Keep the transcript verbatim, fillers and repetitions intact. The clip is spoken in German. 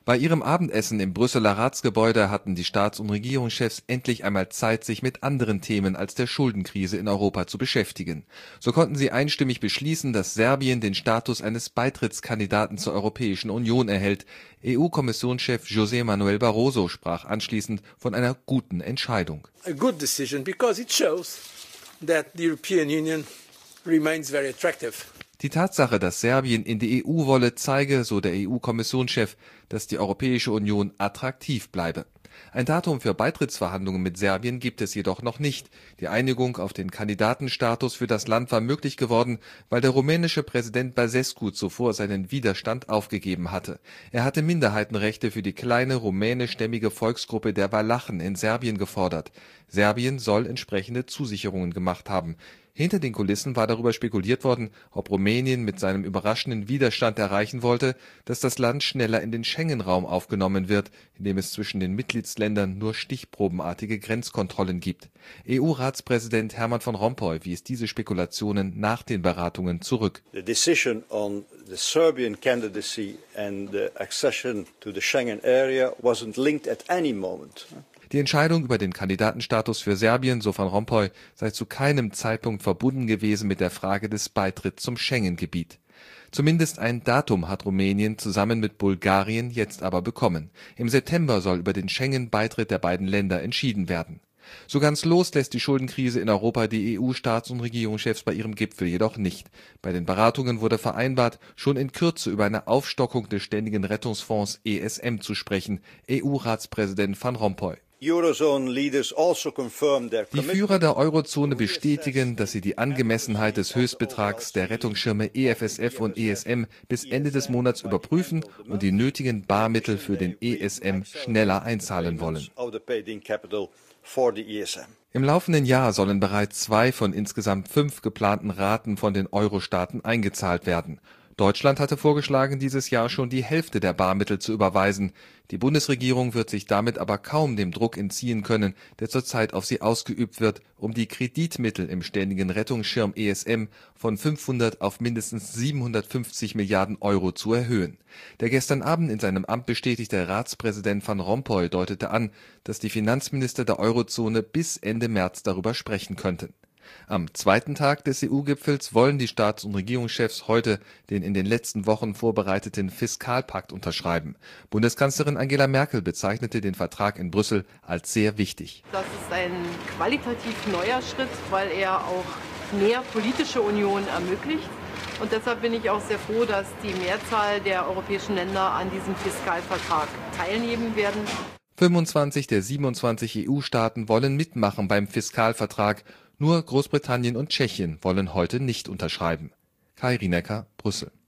Bei ihrem Abendessen im Brüsseler Ratsgebäude hatten die Staats- und Regierungschefs endlich einmal Zeit, sich mit anderen Themen als der Schuldenkrise in Europa zu beschäftigen. So konnten sie einstimmig beschließen, dass Serbien den Status eines Beitrittskandidaten zur Europäischen Union erhält. E U-Kommissionschef José Manuel Barroso sprach anschließend von einer guten Entscheidung. A good decision because it shows that the European Union remains very attractive. Die Tatsache, dass Serbien in die E U wolle, zeige, so der E U-Kommissionschef, dass die Europäische Union attraktiv bleibe. Ein Datum für Beitrittsverhandlungen mit Serbien gibt es jedoch noch nicht. Die Einigung auf den Kandidatenstatus für das Land war möglich geworden, weil der rumänische Präsident Băsescu zuvor seinen Widerstand aufgegeben hatte. Er hatte Minderheitenrechte für die kleine rumänischstämmige Volksgruppe der Walachen in Serbien gefordert. Serbien soll entsprechende Zusicherungen gemacht haben. Hinter den Kulissen war darüber spekuliert worden, ob Rumänien mit seinem überraschenden Widerstand erreichen wollte, dass das Land schneller in den Schengen-Raum aufgenommen wird, in dem es zwischen den Mitgliedsländern nur stichprobenartige Grenzkontrollen gibt. E U-Ratspräsident Herman van Rompuy wies diese Spekulationen nach den Beratungen zurück. The decision on the Serbian candidacy and the accession to the Schengen area wasn't linked at any moment. Die Entscheidung über den Kandidatenstatus für Serbien, so Van Rompuy, sei zu keinem Zeitpunkt verbunden gewesen mit der Frage des Beitritts zum Schengen-Gebiet. Zumindest ein Datum hat Rumänien zusammen mit Bulgarien jetzt aber bekommen. Im September soll über den Schengen-Beitritt der beiden Länder entschieden werden. So ganz los lässt die Schuldenkrise in Europa die E U-Staats- und Regierungschefs bei ihrem Gipfel jedoch nicht. Bei den Beratungen wurde vereinbart, schon in Kürze über eine Aufstockung des Ständigen Rettungsfonds E S M zu sprechen. E U-Ratspräsident Van Rompuy. Die Führer der Eurozone bestätigen, dass sie die Angemessenheit des Höchstbetrags der Rettungsschirme E F S F und E S M bis Ende des Monats überprüfen und die nötigen Barmittel für den E S M schneller einzahlen wollen. Im laufenden Jahr sollen bereits zwei von insgesamt fünf geplanten Raten von den Euro-Staaten eingezahlt werden. Deutschland hatte vorgeschlagen, dieses Jahr schon die Hälfte der Barmittel zu überweisen. Die Bundesregierung wird sich damit aber kaum dem Druck entziehen können, der zurzeit auf sie ausgeübt wird, um die Kreditmittel im ständigen Rettungsschirm E S M von fünfhundert auf mindestens siebenhundertfünfzig Milliarden Euro zu erhöhen. Der gestern Abend in seinem Amt bestätigte Ratspräsident Van Rompuy deutete an, dass die Finanzminister der Eurozone bis Ende März darüber sprechen könnten. Am zweiten Tag des E U-Gipfels wollen die Staats- und Regierungschefs heute den in den letzten Wochen vorbereiteten Fiskalpakt unterschreiben. Bundeskanzlerin Angela Merkel bezeichnete den Vertrag in Brüssel als sehr wichtig. Das ist ein qualitativ neuer Schritt, weil er auch mehr politische Union ermöglicht. Und deshalb bin ich auch sehr froh, dass die Mehrzahl der europäischen Länder an diesem Fiskalvertrag teilnehmen werden. fünfundzwanzig der siebenundzwanzig E U-Staaten wollen mitmachen beim Fiskalvertrag. Nur Großbritannien und Tschechien wollen heute nicht unterschreiben. Kai Rinecker, Brüssel.